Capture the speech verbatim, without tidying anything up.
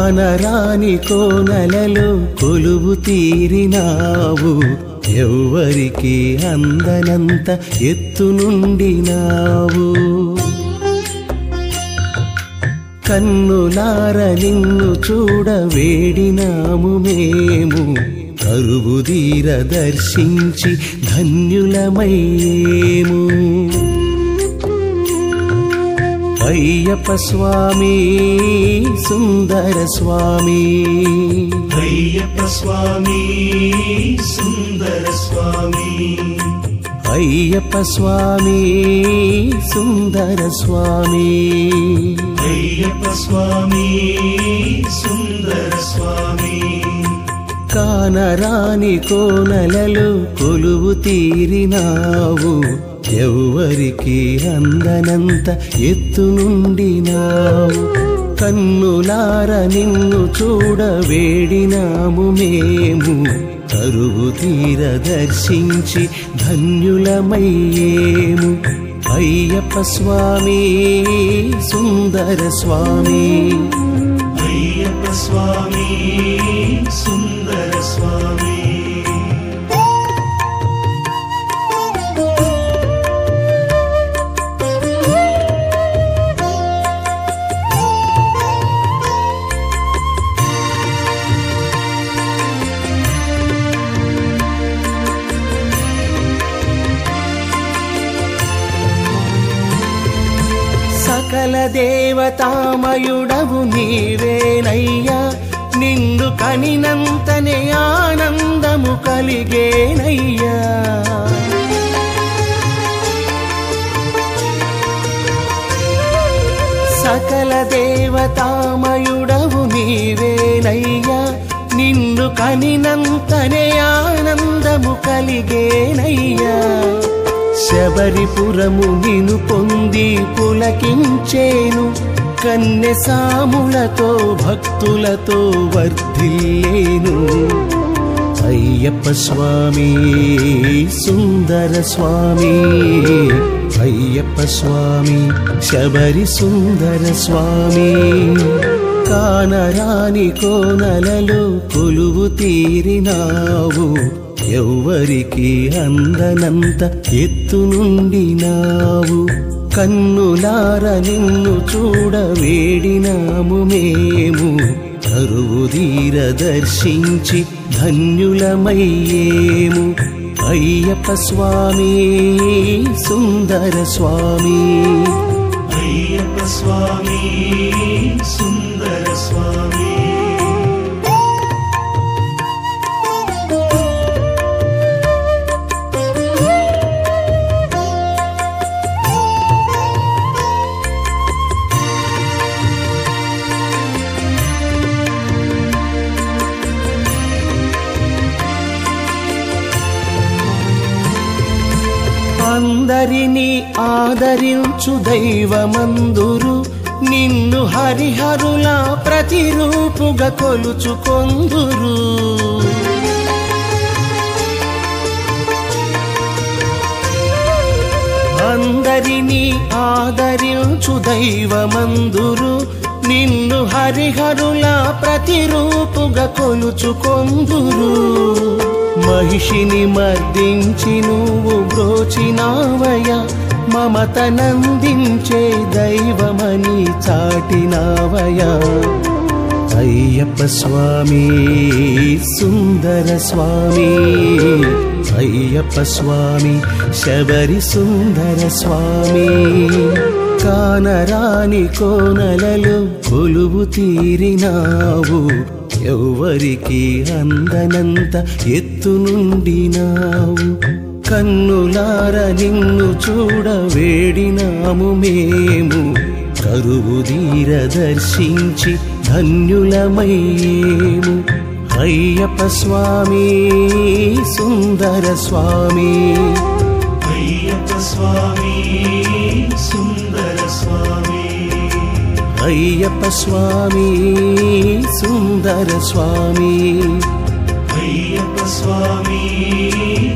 కానరాని కోనలలో కొలువు తీరినావు, ఎవ్వరికి అందనంత ఎత్తునుండినావు. కన్నులార నిన్ను చూడ వేడినాము మేము, కరువుదీర దర్శించి ధన్యులమయ్యేము. అయ్యప్ప స్వామి సుందర స్వామి, అయ్యప్ప స్వామి సుందర స్వామి, అయ్యప్ప స్వామి సుందర స్వామి, అయ్యప్ప స్వామి సుందర స్వామి. కానరాని కోనలలో కొలువు తీరినావు, ఎవ్వరికి అందనంత ఎత్తునుండినావు. కన్నులార నిన్ను చూడ వేడినాము మేము, కరువు తీర దర్శించి ధన్యులమయ్యేము. అయ్యప్ప స్వామి సుందర స్వామి, అయ్యప్ప స్వామి సుందర స్వామి. సకల దేవతామయుడవు నీవేనయ్యా, నిన్ను కనినంతనే ఆనందము కలిగేనయ్యా. సకల దేవతామయుడవు నీవేనయ్యా, నిన్ను కనినంతనే ఆనందము కలిగేనయ్యా. శబరిపురము నిను పొంది పులకించేను, కన్నె సాములతో భక్తులతో వర్ధిల్లేను. అయ్యప్ప స్వామి సుందర స్వామి, అయ్యప్ప స్వామి శబరి సుందర స్వామి. కానరాని కోనలలో కొలువు తీరినావు, ఎవ్వరికి అందనంత ఎత్తునుండినావు. కన్నులార నిన్ను చూడ వేడినాము మేము, కరువుదీర దర్శించి ధన్యులమయ్యేము. అయ్యప్ప స్వామి సుందర స్వామి, అయ్యప్ప స్వామి సుందర స్వామి. అందరినీ ఆదరించు దైవమందురు, నిన్ను హరిహరులా ప్రతిరూపుగా కొలుచుకొందురు. అందరినీ ఆదరించు దైవమందురు, నిన్ను హరిహరులా ప్రతిరూపుగా కొలుచుకొందురు. మహిషిని మర్దించి నువ్వు బ్రోచినావయ, మమతనందించే దైవమని చాటినావయ. అయ్యప్ప స్వామి సుందర స్వామి, అయ్యప్ప స్వామి శబరి సుందర స్వామి. కానరాని కోనలలో కొలువు తీరినావు, ఎవ్వరికి అందనంత ఎత్తునుండినావు. కన్నులార నిన్ను చూడ వేడినాము మేము, కరువుదీర దర్శించి ధన్యులమయ్యేము. అయ్యప్ప స్వామి సుందర స్వామి, అయ్యప్ప స్వామి సుందర స్వామి, అయ్యప్ప స్వామి సుందర స్వామి, అయ్యప్ప స్వామి